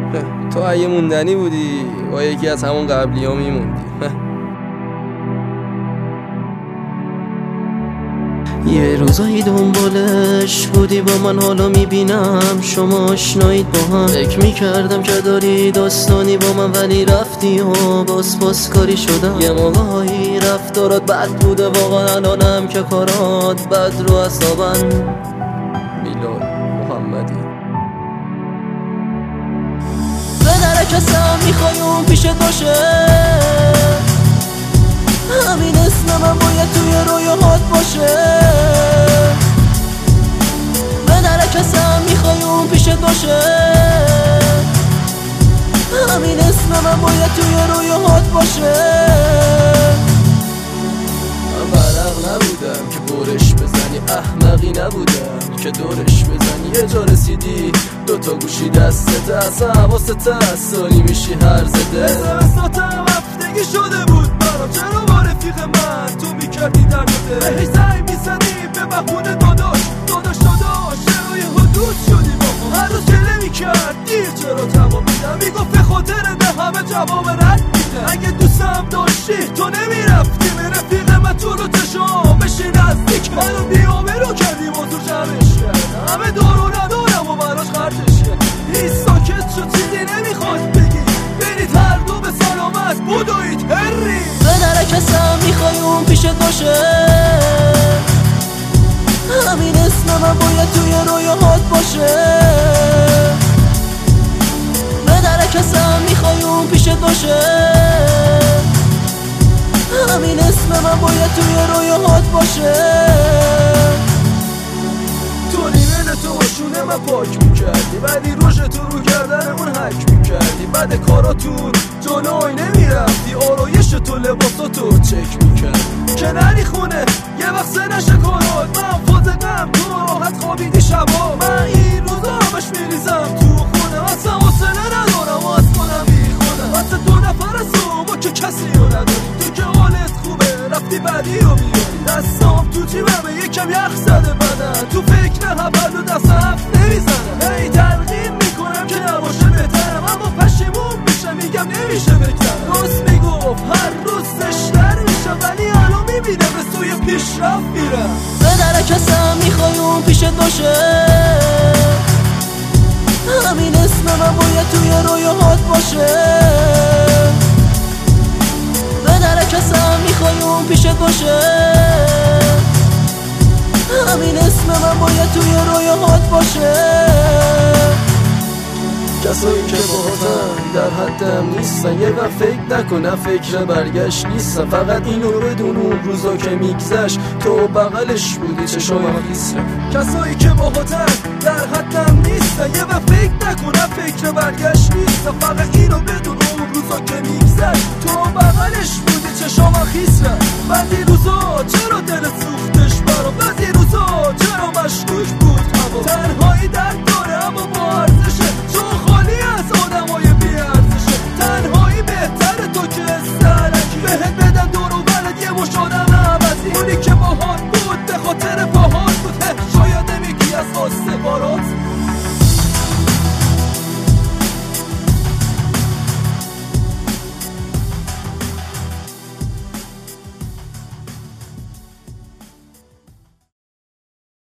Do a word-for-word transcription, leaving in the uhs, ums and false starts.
تو اگه موندنی بودی با یکی از همون قبلی ها میموندی. یه روزایی دنبالش بودی با من، حالا میبینم شما آشنایید با هم. فکر میکردم که داری داستانی با من، ولی رفتی و باز باز کاری شدم. یه موقعی رفتارات بد بوده واقعا، الانم که کارات بد رو اصابن. میلاد محمدی. به درکستم میخوای اون پیشت باشه، همین اسم من باید توی رویاهات باشه. به درکستم میخوای اون پیشت باشه، همین اسم من باید توی رویاهات باشه. من برق نبودم که برش بزنی، احمقی نبودم که دورش بزنی. یه جا رسیدی دوتا گوشی دستت، اصلا حواست هست سالی میشی هر زده. احساساتم هفتگی شده بود برام، چرا با رفیق من تو میکردی در نده. هی زنگ میزنی به بخونه داداش داداش داداش، چرا یه حدود شدی با ما. هر روز گله میکرد دیر چرا جواب میدم، میگفت به خاطر ده همه جواب رد میده. اگه دوستم داشتی تو نمیرفتی، به رفیق من تو رو تشام بشی نزدیک. منو بیامه رو کردی موضوع جمعش کردم، همه دارو ندارم و براش خرجش کردم. هیچ ساکت شد چیزی نمیخواد بگی، برید هر دو به سلامت بودوید هری. به درکستم میخوای اون پیشت باشه، همین اسم من باید توی رویاهات باشه. به درکستم میخوای اون پیشت باشه، همین اسم من باید توی رویاهات باشه. تو نیمه تو باشونه من پاک میکردی، ولی روش تو رو کردن اون حک میکردی. بعد کاراتون جلو آینه میرفتی، آرایش تو لباساتو چک میکردی که نری خونه یه وقت سه نشه کارات. من فازقم تو راحت خوابیدی شبا، من این روزا همش میریزم تو خونه. اصلا حسنه ندارم از کنم بی خودم، اصلا دو نفر صبح که کسی رو نداریم. تو که حالت خوبه رفتی بعدی رو بیاری، دستام تو جیبمه یکم یخ زده بدن. تو فکر نه هبل و دست هفت نمیزنم، هی تلقیم میکنم که نباشه بهترم، اما پشیمون میشم میگم نمیشه بگذرم. راست میگفت هر روز زشتر میشم، ولی الان میبینم به سوی پیشرفت میرم. به درکستم میخوای اون پیشت باشه، همین اسم من باید توی رویاهات باشه. به درکستم میخوای اون پیشت باشه، همین اسم من باید توی رویاهات باشه. کسایی که باهاتن در حدم نیستن، یه وقت فکر نکنم فکر برگشت نیستن. فقط اینو بدون اون روزا که میگذشت تو بغلش بودی چشامم خیسه. کسایی که باهاتن در حدم نیستن، یه وقت فکر نکنم فکر برگشت نیستن. فقط اینو بدون اون روزا که میگذشت تو بغلش بودی چشامم خیسه. بعضی روزا چرا دل سوختش برام، بعضی روزا چرا مشکوک بود هوا. تنهایی درد داره اما با ارزشه، چون خالی از آدمای بی ارزشه. تنهایی بهتره تو که استرکی، بهت بدن دور و برد یه مش آدم عوضی. اونی که باهات بود به خاطر باهات بود، شاید نمیگی از آسته بارات